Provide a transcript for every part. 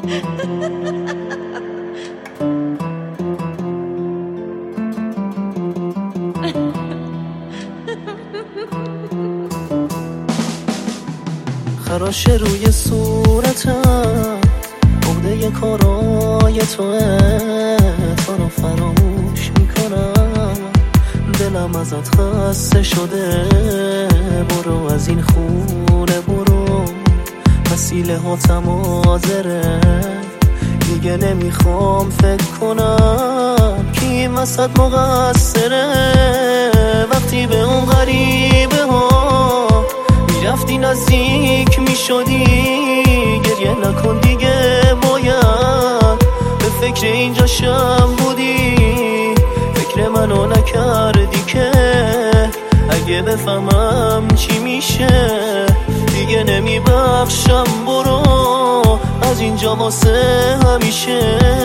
خراش روی صورتم عقده کارای توه، تو رو فراموش میکنم، دلم ازت خسته شده. برو از این خونه برو، وسیله هاتم حاضره، دیگه نمیخوام فکر کنم کی این وسط مقصره. وقتی به اون غریبه ها میرفتی نزدیک میشدی، گریه نکن دیگه، باید به فکر اینجا شم بودی. فکر منو نکردی که اگه بفهمم چی میشه دیگه نمیبخشم. برو از اینجا واسه همیشه.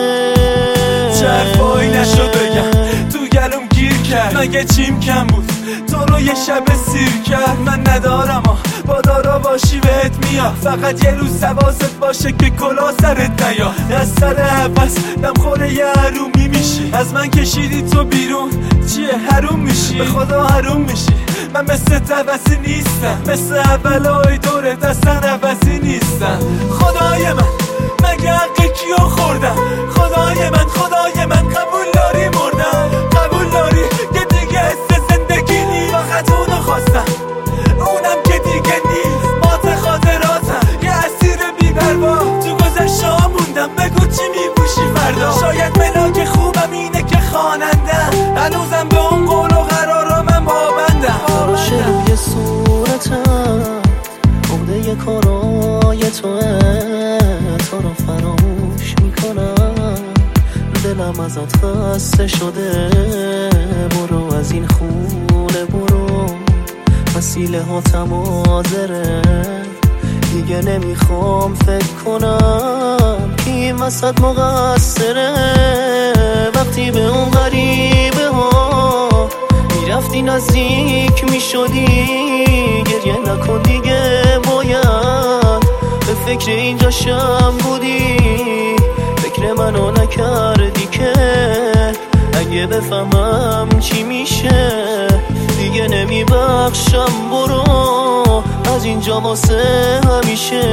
چرفایی نشد بگم تو گلوم گیر کرد، مگه چیم کم بود تو رو یه شب سیر کرد. من ندارم با دارا باشی بهت میاد، فقط یه روز سواست باشه که کلا سرت نیاد. از سر عباس دم خوره یه حرومی میشی، از من کشیدی تو بیرون چیه حروم میشی، به خدا حروم میشی. من مثل توسی نیستم، مثل اولای دورت اصلا عوضی نیستم. خدای من مگه حق کیو خوردم، خدای من قبول داری مردم، قبول داری که دیگه حس زندگی نیست. فقط اونو خواستم، اونم که دیگه نیست. مات خاطراتم یه اسیر بی‌پروا، تو گذشته ها موندم، بگو چی میپوشی فردا. شاید ملاک خوبم اینه که خوانندم، هنوزم به اون قول و قرارا من پابندم. خراش روی صورتم عقده کارای توه، تو رو فراموش میکنم، دلم ازت خسته شده. برو از این خونه برو، وسیله هاتم حاضره، دیگه نمیخوام فکر کنم کی این وسط مقصره. وقتی به اون غریبه ها میرفتی نزدیک میشدی، گریه نکن دیگه، باید به فکر اینجا شم بودی. فکر منو نکردی که اگه بفهمم چی میشه دیگه نمیبخشم. برو از اینجا واسه همیشه.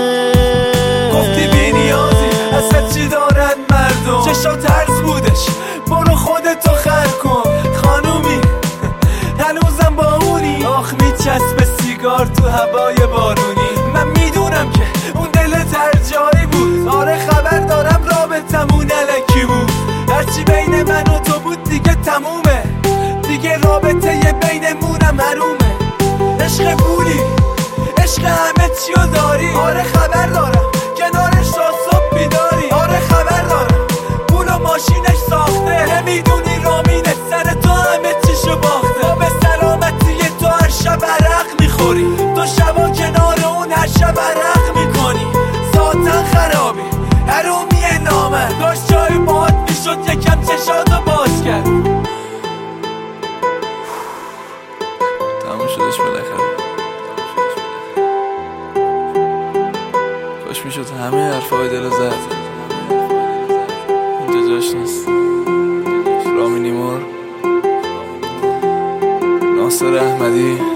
گفتی بی نیازی، اصلا چی دارن مردم، چشا ترس بودش، برو خودتو خر کن. خانومی هنوزم با اونی، آخ میچسبه سیگار تو هوای بارونی. من میدونم که اون دلت هر جایی بود، آره خبر دارم رابطمون الکی بود. هرچی بین من و تو بود دیگه تمومه، دیگه رابطه بینمونم حرومه. عشق پولی، عشق همه چیو داری، آره خبر دارم کنارش تا صبح بیداری. آره خبر دارم پول و ماشینش ساخته، نمیدونی رامینه سر تو همه چیشو باخته. با به سلامتی تو هر شب عرق میخوری، تو شبا کنار اون هر شب عرق میکنی. ذاتن خرابی حرومی نامه، داشت جای باهات میشد یکم چشاتو باز کرد. تموم شدش بالاخره، کاش میشد همه حرفای دل زد. اینجا جاش نیست. رامین نیمور، ناصر احمدی.